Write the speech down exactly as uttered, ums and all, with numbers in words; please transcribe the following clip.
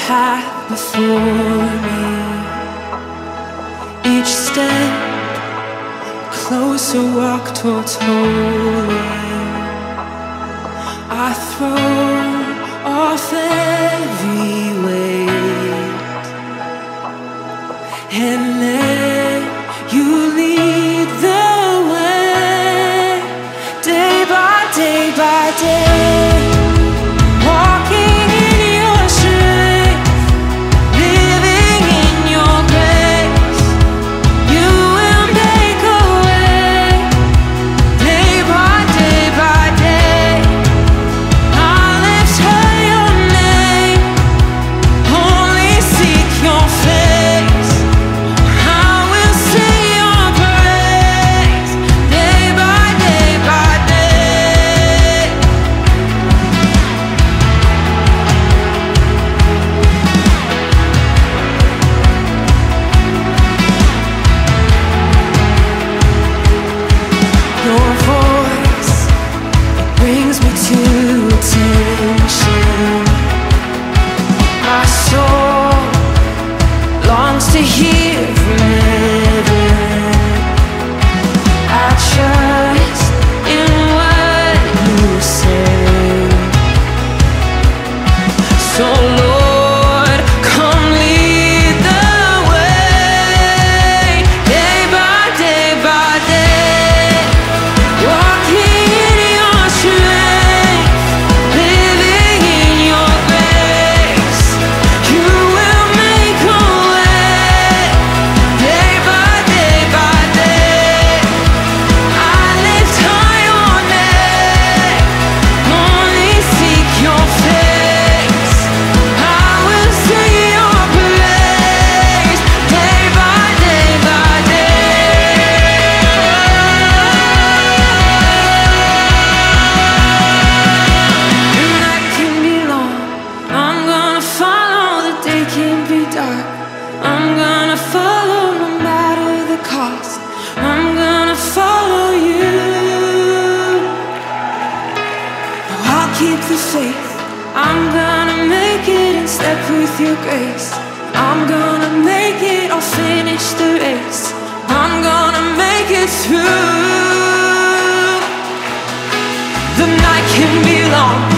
path before me. Each step closer, walk towards holy. I throw off every weight and let you lead the way. Day by day by day, walking in your strength, living in your grace. You will make a way. Day by day by day, I lift high your name, only seek your face. I will sing your praise. Day by day by day. Your voice, it brings me to attention. My soul longs to hear from heaven. I trust in what you say. So Lord, come lead the way. Day by day by day, walking in your strength, living in your grace. You will make a way. Day by day by day, I lift high your name, only seek your face. I will sing your praise. Day by day by day. The night can be long, I'm gonna follow. The day can be dark, I'm gonna follow no matter the cost. I'm gonna follow you. I'll keep the faith. I'm gonna make it in step with your grace. I'm gonna make it, I'll finish the race. I'm gonna make it through. The night can be long,